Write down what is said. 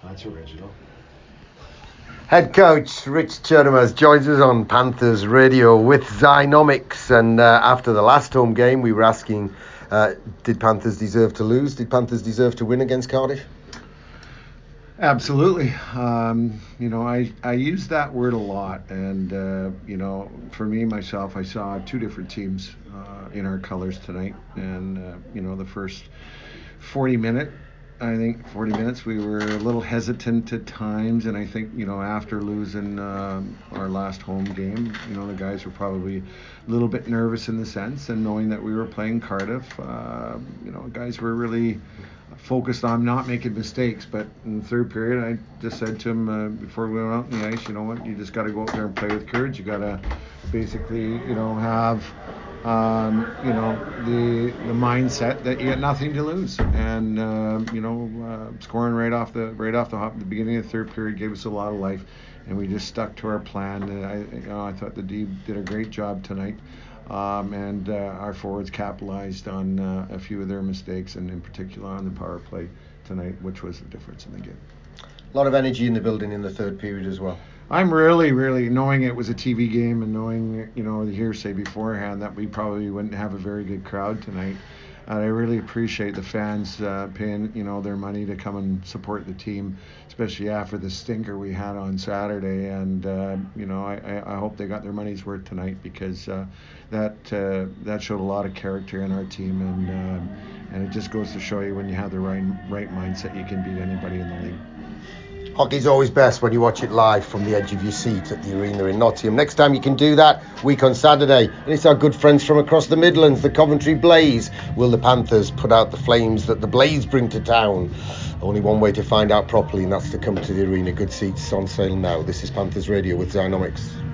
That's original. Head coach Rich Chernemas joins us on Panthers Radio with Zynomics, and after the last home game we were asking, did Panthers deserve to lose? Did Panthers deserve to win against Cardiff? Absolutely. I use that word a lot, and for me, myself, I saw two different teams in our colors tonight, and the first 40 minutes we were a little hesitant at times, and I think after losing our last home game, the guys were probably a little bit nervous in the sense, and knowing that we were playing Cardiff, guys were really focused on not making mistakes. But in the third period, I just said to him before we went out on the ice, you know what, you just got to go out there and play with courage. You got to basically have the mindset that you got nothing to lose, and scoring right off the hop at the beginning of the third period gave us a lot of life, and we just stuck to our plan. And I thought the D did a great job tonight, and our forwards capitalized on a few of their mistakes, and in particular on the power play tonight, which was the difference in the game. A lot of energy in the building in the third period as well. I'm really, really, knowing it was a TV game and knowing, the hearsay beforehand that we probably wouldn't have a very good crowd tonight. I really appreciate the fans paying, their money to come and support the team, especially after the stinker we had on Saturday. And, I hope they got their money's worth tonight, because that showed a lot of character in our team. And it just goes to show you, when you have the right mindset, you can beat anybody in the league. Hockey's always best when you watch it live from the edge of your seat at the arena in Nottingham. Next time you can do that, week on Saturday. And it's our good friends from across the Midlands, the Coventry Blaze. Will the Panthers put out the flames that the Blaze bring to town? Only one way to find out properly, and that's to come to the arena. Good seats on sale now. This is Panthers Radio with Zynomics.